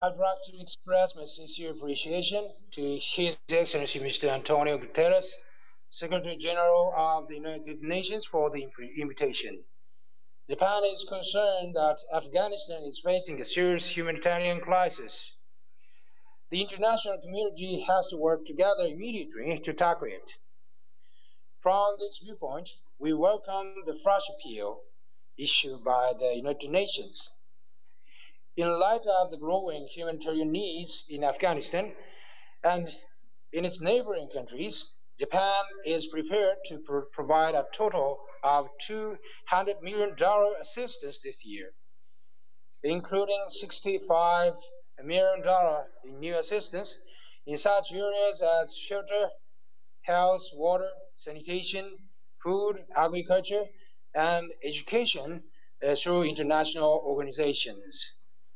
I'd like to express my sincere appreciation to His Excellency Mr. Antonio Guterres, Secretary General of the United Nations, for the invitation. Japan is concerned that Afghanistan is facing a serious humanitarian crisis. The international community has to work together immediately to tackle it. From this viewpoint, we welcome the fresh appeal issued by the United Nations. In light of the growing humanitarian needs in Afghanistan and in its neighboring countries, Japan is prepared to provide a total of $200 million assistance this year, including $65 million in new assistance in such areas as shelter, health, water, sanitation, food, agriculture, and education through international organizations.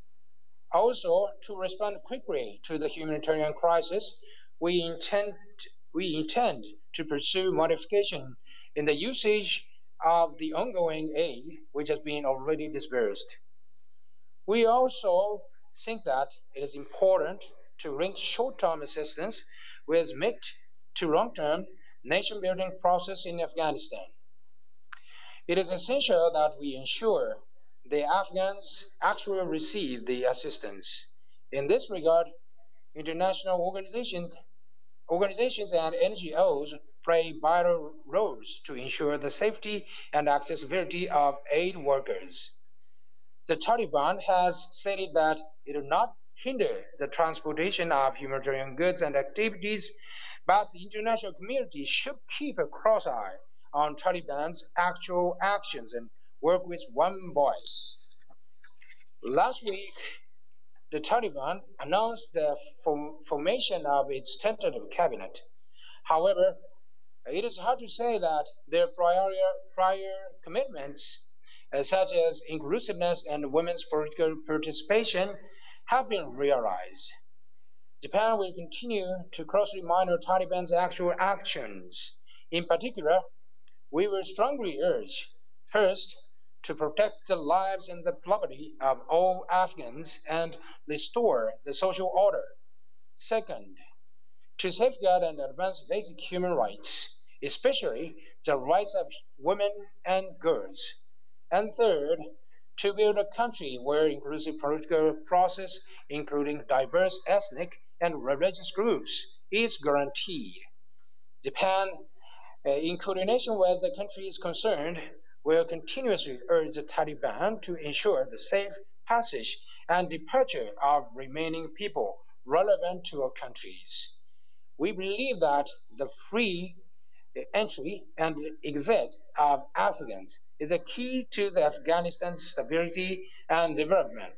Also, to respond quickly to the humanitarian crisis, we intend, we intend to pursue modification in the usage of the ongoing aid which has been already disbursed. We also think that it is important to link short-term assistance with mid to long-term nation-building process in Afghanistan. It is essential that we ensure the Afghans actually receive the assistance. In this regard, international organizations and NGOs play vital roles to ensure the safety and accessibility of aid workers. The Taliban has stated that it will not hinder the transportation of humanitarian goods and activities, but the international community should keep a close eye on Taliban's actual actions and work with one voice. Last week, the Taliban announced the formation of its tentative cabinet. However, it is hard to say that their prior commitments, such as inclusiveness and women's political participation, have been realized. Japan will continue to closely monitor Taliban's actual actions. In particular, we will strongly urge, first, to protect the lives and the property of all Afghans and restore the social order. Second, to safeguard and advance basic human rights, especially the rights of women and girls. And third, to build a country where inclusive political process, including diverse ethnic and religious groups, is guaranteed. Japan, in coordination with the countries concerned, will continuously urge the Taliban to ensure the safe passage and departure of remaining people relevant to our countries. We believe that the free entry and exit of Afghans is the key to the Afghanistan's stability and development.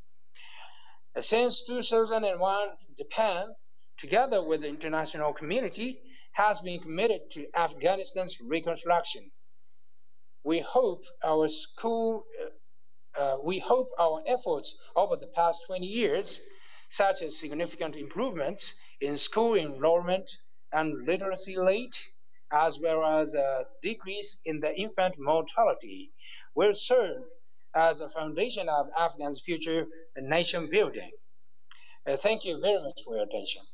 Since 2001, Japan, together with the international community, has been committed to Afghanistan's reconstruction. We hope our school we hope our efforts over the past 20 years, such as significant improvements in school enrollment and literacy rate, as well as a decrease in the infant mortality, will serve as a foundation of Afghan's future nation building. Thank you very much for your attention.